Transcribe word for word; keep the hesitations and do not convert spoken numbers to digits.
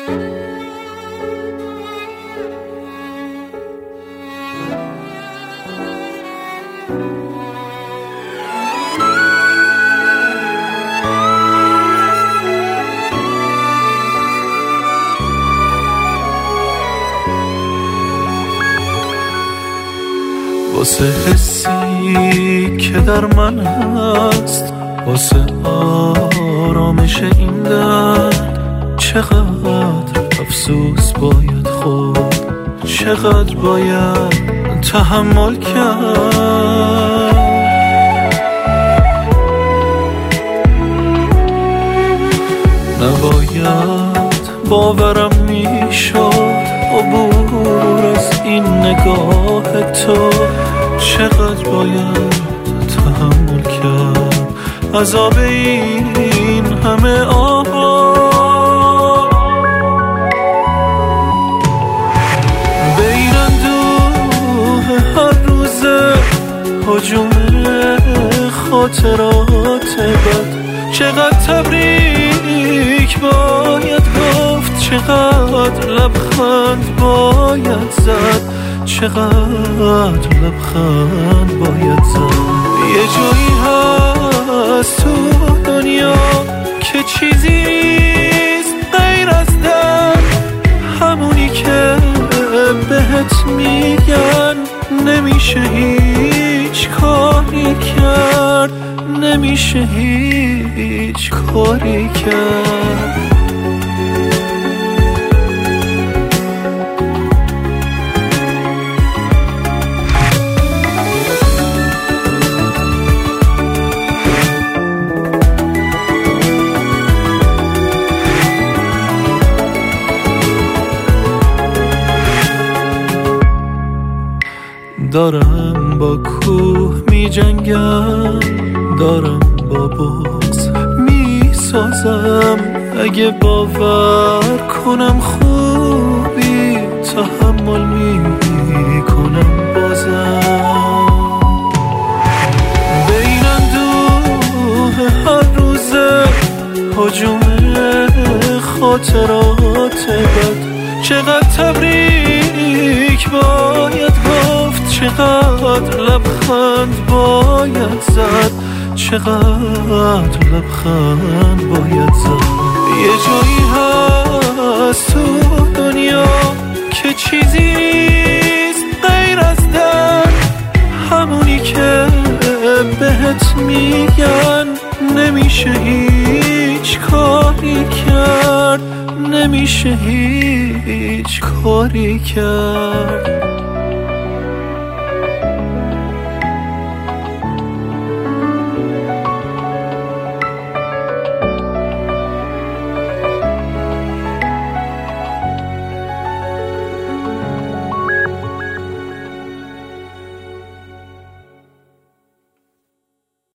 واسه حسی که در من هست، واسه آرامش این درد، چقدر افسوس باید خورد، چقدر باید تحمل کرد. نباید باورم میشد عبور از این نگاه تو، چقدر باید تحمل کرد عذاب این همه آها. بین اندوه هر روزه هجوم خاطرات بد، چقدر تبریک باید گفت، چقدر لبخند باید زد، چقدر لبخند باید زد. یه جایی هست تو دنیا که چیزی نیست غیر از درد، همونی که بهت میگن نمیشه هیچ کاری کرد، نمیشه هیچ کاری کرد. دارم با کوه می جنگم، دارم با بغض می سازم، اگه باور کنم خوبی تحمل می کنم بازم. بین اندوه هر روزه هجوم خاطرات بد، چقدر تبریک باید گفت، چقدر لبخند باید زد، چقدر لبخند باید زد. یه جایی هست تو دنیا که چیزی نیست غیر از درد، همونی که بهت میگن نمیشه هیچ کاری کرد، نمیشه هیچ کاری کرد.